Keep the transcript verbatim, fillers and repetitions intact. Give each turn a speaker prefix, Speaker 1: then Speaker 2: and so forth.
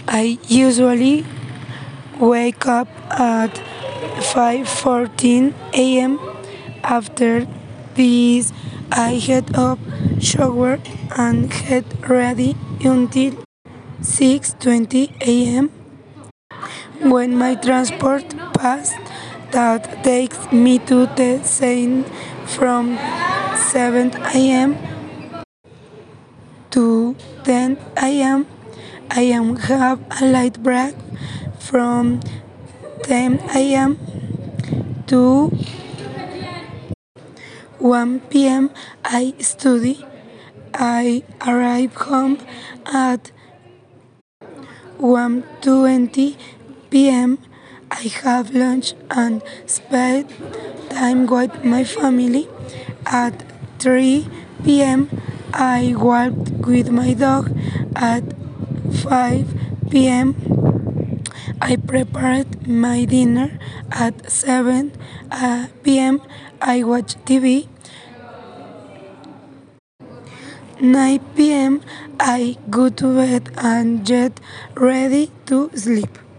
Speaker 1: I usually wake up at five fourteen a m. After this, I head up, shower, and get ready until six twenty a m when my transport pass that takes me to the scene from seven a m to ten a m. I am have a light break from ten a m to one p m. I study. I arrive home at one twenty p m. I have lunch and spend time with my family. At three p m. I walk with my dog. At five p m. I prepared my dinner. At seven p m. I watch T V. nine p m. I go to bed and get ready to sleep.